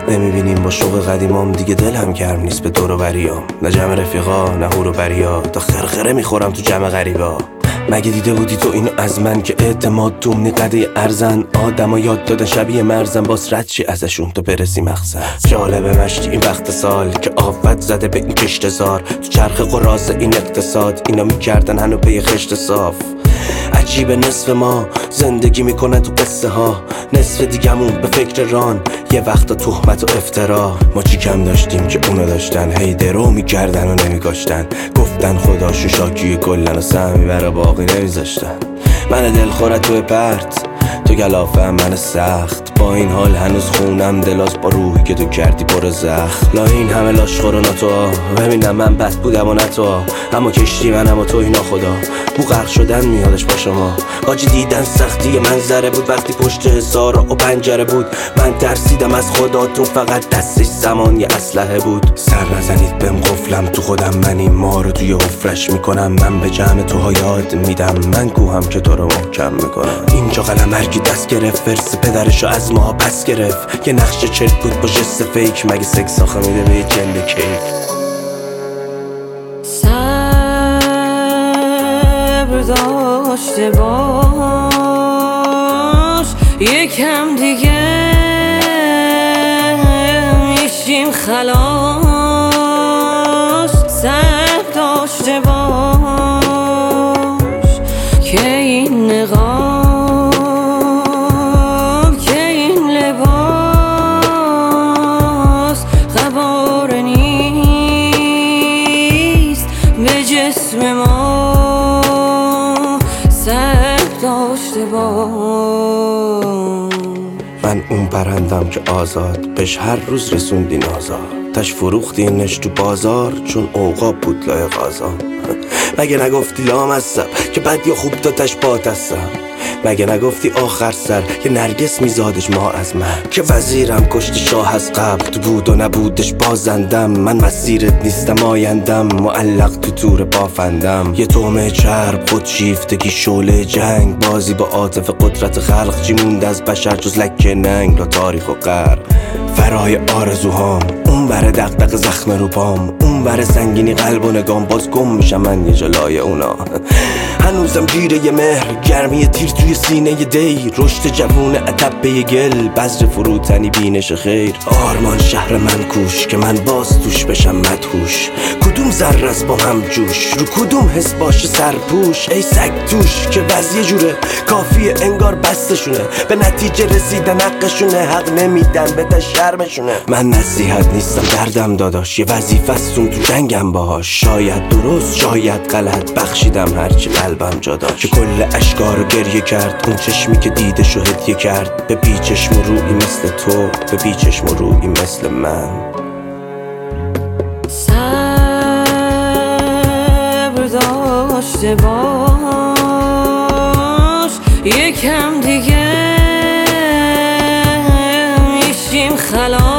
نمیبینیم با شوق قدیمام دیگه دلم گرم نیست به دور و بریام، نه جمع رفیقا نه هور و بریا، تا خرخره میخورم تو جمع غریبا. مگه دیده بودی تو اینو از من که اعتماد تومنی قده ارزن؟ آدم یاد دادن شبیه مرزن، باز رد چی ازشون تو برسی مقصد. جالبه مشتی این وقت سال که آفت زده به این کشتزار، تو چرخ قراز این اقتصاد اینا میکردن هنو به خشت صاف. عجیب نصف ما زندگی میکنن تو قصه ها، نصف دیگمون به فکر ران، یه وقتا تهمت و افترا. ما چی کم داشتیم که اونا داشتن، هی درو میکردن و نمیگاشتن، گفتن خداشون شاکی کلن و سهمی برا باقی نمیذاشتن. من دلخورت تو پرت، تو گلافه من سخت، با این حال هنوز خونم دلاز با روحی که تو کردی پر زخم. لا این همه لاشخور و ناتو، ببینم من بد بودم و نه تو، اما کشتی منم و تو اینا خدا. بو غرق شدن میادش با شما، حاجی دیدن سختی منظره بود وقتی پشت حصار و پنجره بود. من ترسیدم از خداتون، فقط دستش زمان یه اسلحه بود. سر نزنید بهم قفلم تو خودم، من این ما رو توی حفرش میکنم. من به جمع توها یاد میدم، من کوهم که تو رو محکم میکنم. اینجا قلم هرکی دست گرفت، فرس پدرشو از ماها پس گرفت. یه نقش چرک بود با جست فیک، مگه سکس آخه میده به یه جنده کیک. صبر داشته باش، یکم دیگه میشیم خلاص. صبر داشته باش که این نقاب که این لباس قبار نیست به جسم ما. صبر داشته باش. من اون پرندم که آزاد بهش هر روز رسوندین آزاد، تش فروختینش تو بازار چون اوقاب بود لایق آزاد. مگه نگفتی لامصب که بد یا خوب داتش بات هستم؟ مگه نگفتی آخر سر که نرگس میزادش ما از من؟ که وزیرم کشت شاه از قبل، تو بود و نبودش بازندم. من مسیرت نیستم آیندم، معلق تو تور بافندم. یه تومه چرب خود شیفتگی شعله جنگ، بازی با عاطفه قدرت خلق. چی مونده از بشر جز لکه ننگ را تاریخ و غرب؟ فرای آرزوهام اون بره دغدغه زخم رو پام، اون بره سنگینی قلب و نگام. باز گم میشم من یه جلای اونا، هنوزم گیره یه مهر، گرمی تیر توی سینه ی دی، رشد جوون عتب به گل، بذر فروتنی بینش خیر. آرمان شهر من کوش که من باز توش بشم مدهوش، کدوم ذره است با هم جوش، رو کدوم حس باشه سرپوش. ای سگ توش که وضع جوره، کافیه انگار بستشونه، به نتیجه رسیدن حقشونه، حق نمیدن به شرمشونه. من نصیحت نیستم دردم داداش، یه وظیفه استون تو جنگم باهاش. شاید درست شاید غلط، بخشیدم هرچی قلبم جا داشت. که کل اشکارو گریه کرد اون چشمی که دیدشو هدیه کرد، به بی چشم و رویی مثل تو، به بی چشم و رویی مثل من. صبر داشته باش، یکم دیگه میشیم خلاص.